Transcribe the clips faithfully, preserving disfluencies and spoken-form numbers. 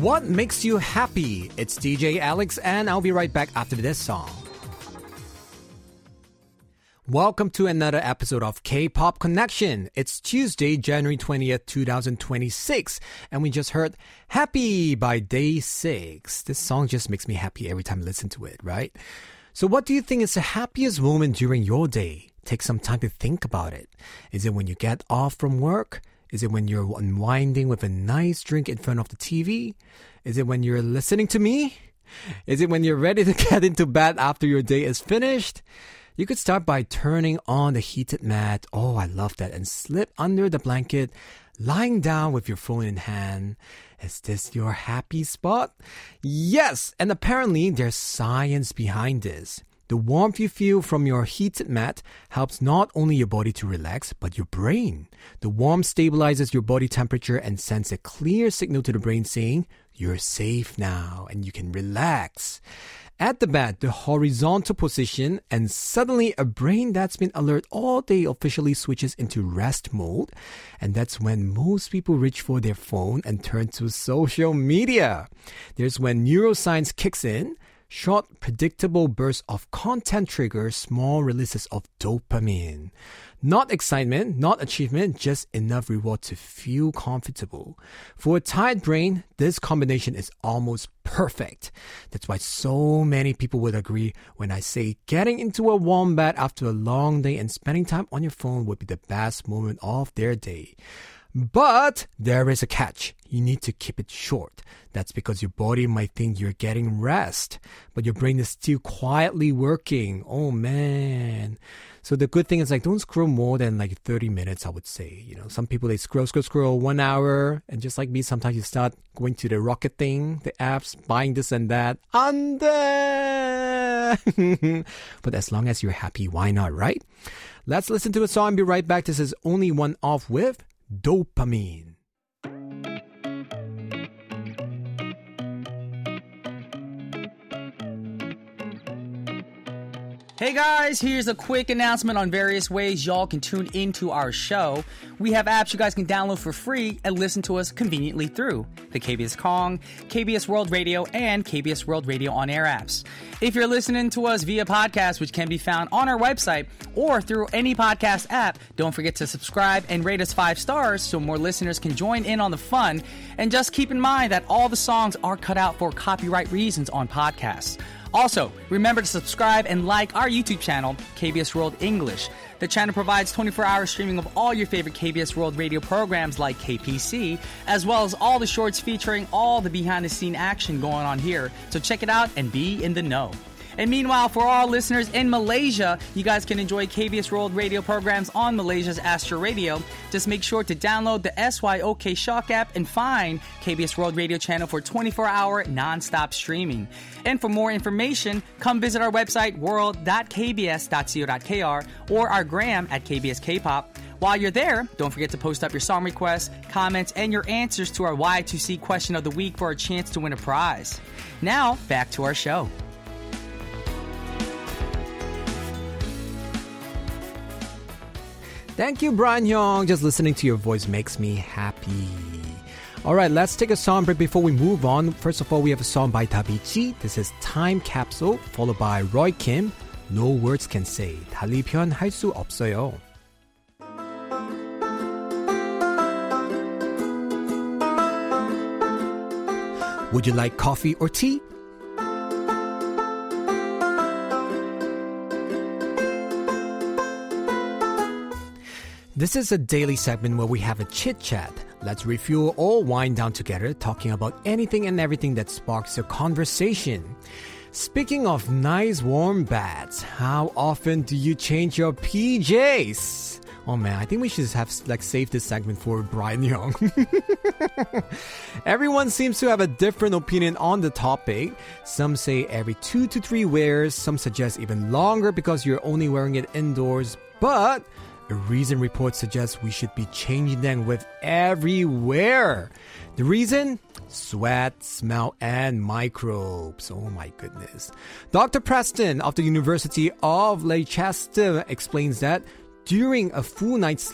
What makes you happy? It's D J Alex, and I'll be right back after this song. Welcome to another episode of K-Pop Connection. It's Tuesday, January twentieth, twenty twenty-six, and we just heard Happy by Day six. This song just makes me happy every time I listen to it, right? So what do you think is the happiest moment during your day? Take some time to think about it. Is it when you get off from work? Is it when you're unwinding with a nice drink in front of the T V? Is it when you're listening to me? Is it when you're ready to get into bed after your day is finished? You could start by turning on the heated mat. Oh, I love that. And slip under the blanket, lying down with your phone in hand. Is this your happy spot? Yes, and apparently there's science behind this. The warmth you feel from your heated mat helps not only your body to relax, but your brain. The warmth stabilizes your body temperature and sends a clear signal to the brain saying, you're safe now and you can relax. At the bed, the horizontal position, and suddenly a brain that's been alert all day officially switches into rest mode. And that's when most people reach for their phone and turn to social media. There's when neuroscience kicks in. Short, predictable bursts of content trigger small releases of dopamine. Not excitement, not achievement, just enough reward to feel comfortable. For a tired brain, this combination is almost perfect. That's why so many people would agree when I say getting into a warm bed after a long day and spending time on your phone would be the best moment of their day. But there is a catch. You need to keep it short. That's because your body might think you're getting rest, but your brain is still quietly working. Oh man. So the good thing is like don't scroll more than like thirty minutes, I would say. You know, some people they scroll, scroll, scroll one hour, and just like me, sometimes you start going to the rocket thing, the apps, buying this and that. And but as long as you're happy, why not, right? Let's listen to a song and be right back. This is Only One Off with Dopamine. Hey guys, here's a quick announcement on various ways y'all can tune into our show. We have apps you guys can download for free and listen to us conveniently through the K B S Kong, K B S World Radio, and K B S World Radio On Air apps. If you're listening to us via podcast, which can be found on our website or through any podcast app, don't forget to subscribe and rate us five stars so more listeners can join in on the fun. And just keep in mind that all the songs are cut out for copyright reasons on podcasts. Also, remember to subscribe and like our YouTube channel, K B S World English. The channel provides twenty-four hour streaming of all your favorite K B S World Radio programs like K P C, as well as all the shorts featuring all the behind-the-scene action going on here. So check it out and be in the know. And meanwhile, for all listeners in Malaysia, you guys can enjoy K B S World Radio programs on Malaysia's Astro Radio. Just make sure to download the S Y O K Shock app and find K B S World Radio channel for twenty-four hour non-stop streaming. And for more information, come visit our website world dot k b s dot co dot k r or our gram at K B S K-pop. While you're there, don't forget to post up your song requests, comments, and your answers to our Y two C question of the week for a chance to win a prize. Now, back to our show. Thank you, Brian Young. Just listening to your voice makes me happy. All right, let's take a song break before we move on. First of all, we have a song by Davichi. This is Time Capsule, followed by Roy Kim, No Words Can Say. 달리 표현할 수 없어요. Would you like coffee or tea? This is a daily segment where we have a chit-chat. Let's refuel or wind down together, talking about anything and everything that sparks a conversation. Speaking of nice warm baths, how often do you change your P Js? Oh man, I think we should have like saved this segment for Brian Young. Everyone seems to have a different opinion on the topic. Some say every two to three wears. Some suggest even longer because you're only wearing it indoors. But a recent report suggests we should be changing them with everywhere. The reason? Sweat, smell, and microbes. Oh my goodness. Doctor Preston of the University of Leicester explains that during a full night's sleep,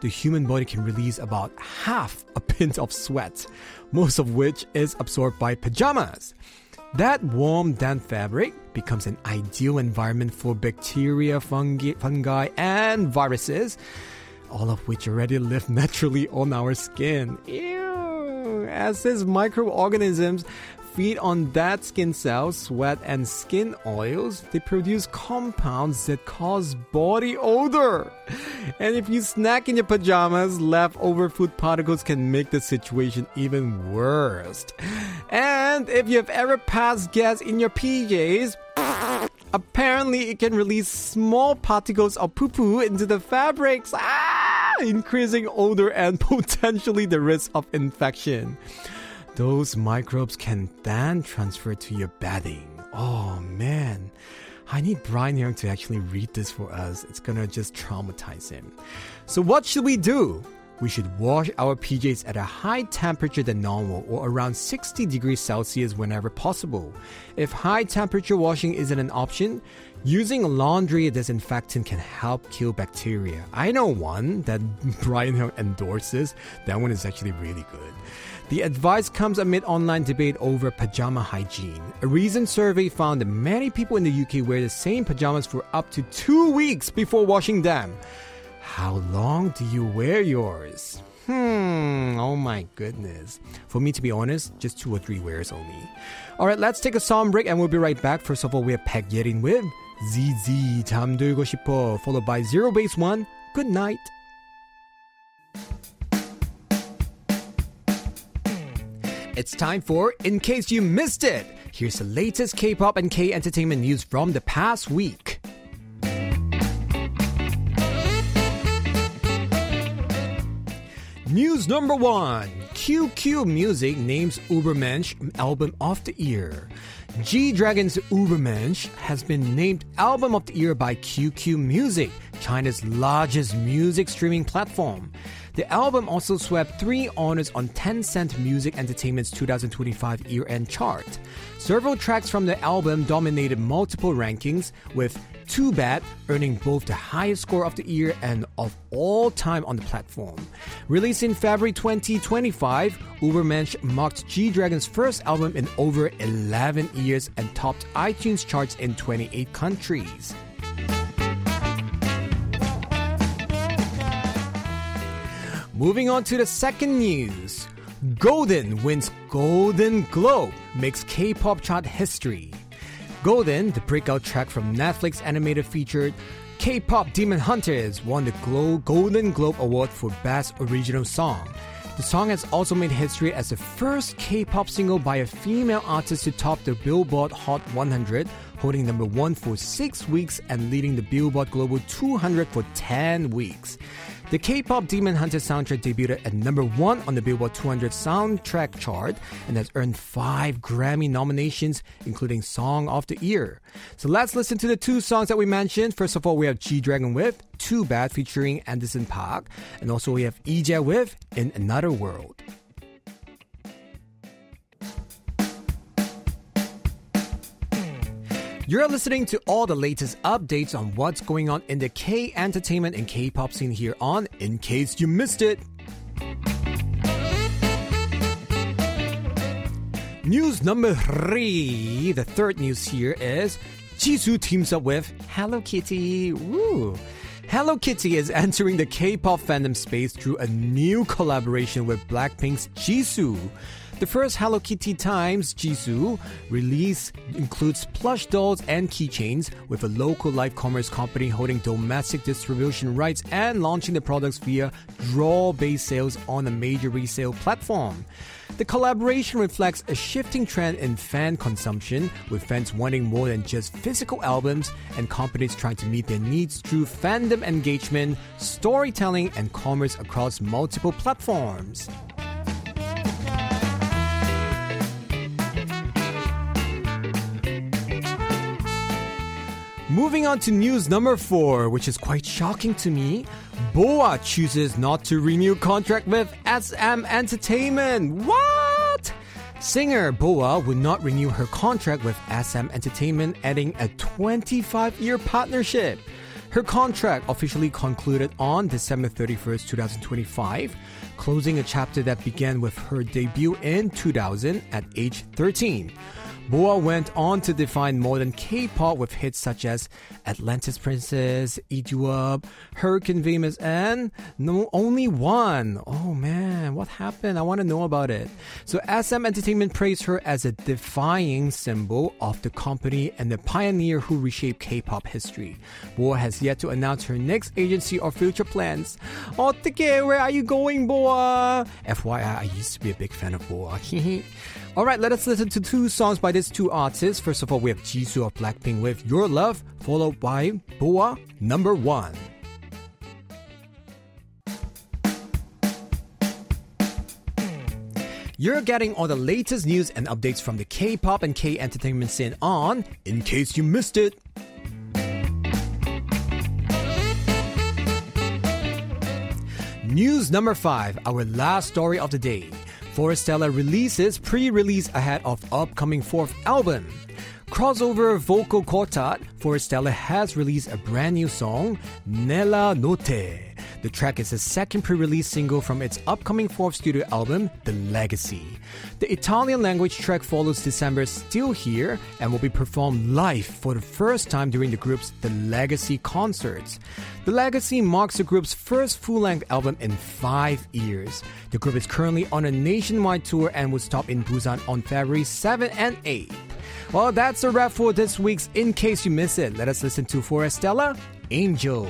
the human body can release about half a pint of sweat, most of which is absorbed by pajamas. That warm, damp fabric becomes an ideal environment for bacteria, fungi, fungi, and viruses, all of which already live naturally on our skin. Ew! As these microorganisms feed on dead skin cells, sweat, and skin oils, they produce compounds that cause body odor. And if you snack in your pajamas, leftover food particles can make the situation even worse. And if you've ever passed gas in your P Js, apparently it can release small particles of poo-poo into the fabrics, ah, increasing odor and potentially the risk of infection. Those microbes can then transfer to your bedding. Oh man, I need Brian Young to actually read this for us. It's gonna just traumatize him. So what should we do? We should wash our P Js at a high temperature than normal, or around sixty degrees Celsius whenever possible. If high temperature washing isn't an option, using a laundry disinfectant can help kill bacteria. I know one that Brian Young endorses. That one is actually really good. The advice comes amid online debate over pajama hygiene. A recent survey found that many people in the U K wear the same pajamas for up to two weeks before washing them. How long do you wear yours? Hmm, oh my goodness. For me, to be honest, just two or three wears only. Alright, let's take a song break and we'll be right back. First of all, we have Paek Yerin with Z Z 잠들고 싶어, followed by Zero Base One, Good Night. It's time for In Case You Missed It. Here's the latest K-pop and K-entertainment news from the past week. News number one. Q Q Music names Ubermensch Album of the Year. G-Dragon's Ubermensch has been named Album of the Year by Q Q Music, China's largest music streaming platform. The album also swept three honors on Tencent Music Entertainment's two thousand twenty-five year-end chart. Several tracks from the album dominated multiple rankings, with Too Bad earning both the highest score of the year and of all time on the platform. Released in February twenty twenty-five, Ubermensch marked G-Dragon's first album in over eleven years and topped iTunes charts in twenty-eight countries. Moving on to the second news. Golden wins Golden Globe, makes K-pop chart history. Golden, the breakout track from Netflix animated feature K-pop Demon Hunters, won the Glo- Golden Globe Award for Best Original Song. The song has also made history as the first K-pop single by a female artist to top the Billboard Hot one hundred, holding number one for six weeks and leading the Billboard Global two hundred for ten weeks. The K-pop Demon Hunter soundtrack debuted at number one on the Billboard two hundred soundtrack chart and has earned five Grammy nominations, including Song of the Year. So let's listen to the two songs that we mentioned. First of all, we have G-Dragon with Too Bad featuring Anderson .Paak, and also we have Lee Jae with In Another World. You're listening to all the latest updates on what's going on in the K-entertainment and K-pop scene here on In Case You Missed It. News number three. The third news here is Jisoo teams up with Hello Kitty. Woo. Hello Kitty is entering the K-pop fandom space through a new collaboration with Blackpink's Jisoo. The first Hello Kitty Times Jisoo release includes plush dolls and keychains, with a local live commerce company holding domestic distribution rights and launching the products via draw-based sales on a major resale platform. The collaboration reflects a shifting trend in fan consumption, with fans wanting more than just physical albums and companies trying to meet their needs through fandom engagement, storytelling, and commerce across multiple platforms. Moving on to news number four, which is quite shocking to me. BoA chooses not to renew contract with S M Entertainment. What? Singer BoA would not renew her contract with S M Entertainment, adding a twenty-five year partnership. Her contract officially concluded on December thirty-first, twenty twenty-five, closing a chapter that began with her debut in two thousand at age thirteen. Boa went on to define modern K-pop with hits such as Atlantis Princess, Eat You Up, Hurricane Venus, and No Only One. Oh man, what happened? I want to know about it. So S M Entertainment praised her as a defying symbol of the company and the pioneer who reshaped K-pop history. Boa has yet to announce her next agency or future plans. 어떡해, where are you going, Boa? F Y I, I used to be a big fan of Boa. Alright, let us listen to two songs by these two artists. First of all, we have Jisoo of Blackpink with Your Love, followed by Boa, Number One. You're getting all the latest news and updates from the K-pop and K-entertainment scene on In Case You Missed It. News number five, our last story of the day. Forestella releases pre-release ahead of upcoming fourth album. Crossover vocal quartet, Forestella has released a brand new song, Nella Notte. The track is the second pre-release single from its upcoming fourth studio album, The Legacy. The Italian language track follows December's Still Here and will be performed live for the first time during the group's The Legacy concerts. The Legacy marks the group's first full-length album in five years. The group is currently on a nationwide tour and will stop in Busan on February seventh and eighth. Well, that's a wrap for this week's In Case You Miss It. Let us listen to Forestella, Angel.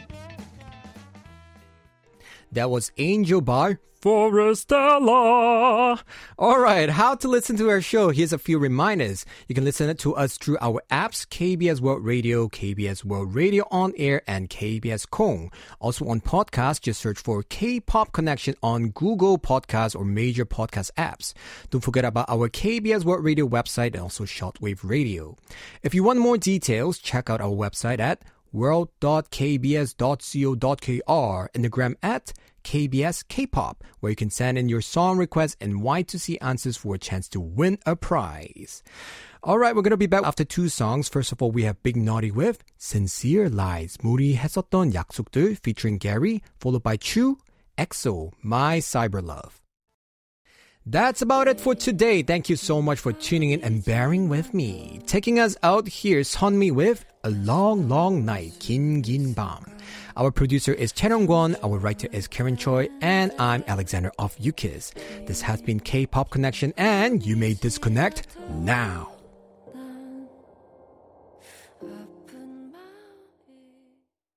That was Angel by Forestella. Alright, how to listen to our show? Here's a few reminders. You can listen to us through our apps, K B S World Radio, K B S World Radio On Air, and K B S Kong. Also on podcast, just search for K-Pop Connection on Google Podcasts or major podcast apps. Don't forget about our K B S World Radio website and also shortwave radio. If you want more details, check out our website at world dot k b s dot co dot k r and the gram at K B S K-pop, where you can send in your song requests and Y two C answers for a chance to win a prize. Alright, we're going to be back after two songs. First of all, we have Big Naughty with Sincere Lies, 우리 했었던 약속들 featuring Gary, followed by Chu, EXO, My Cyber Love. That's about it for today. Thank you so much for tuning in and bearing with me. Taking us out here, Sunmi with A Long Long Night, 긴 긴 밤. Our producer is Chen Yong-kwon, our writer is Karen Choi, and I'm Alexander of U K I S. This has been K-Pop Connection, and you may disconnect now.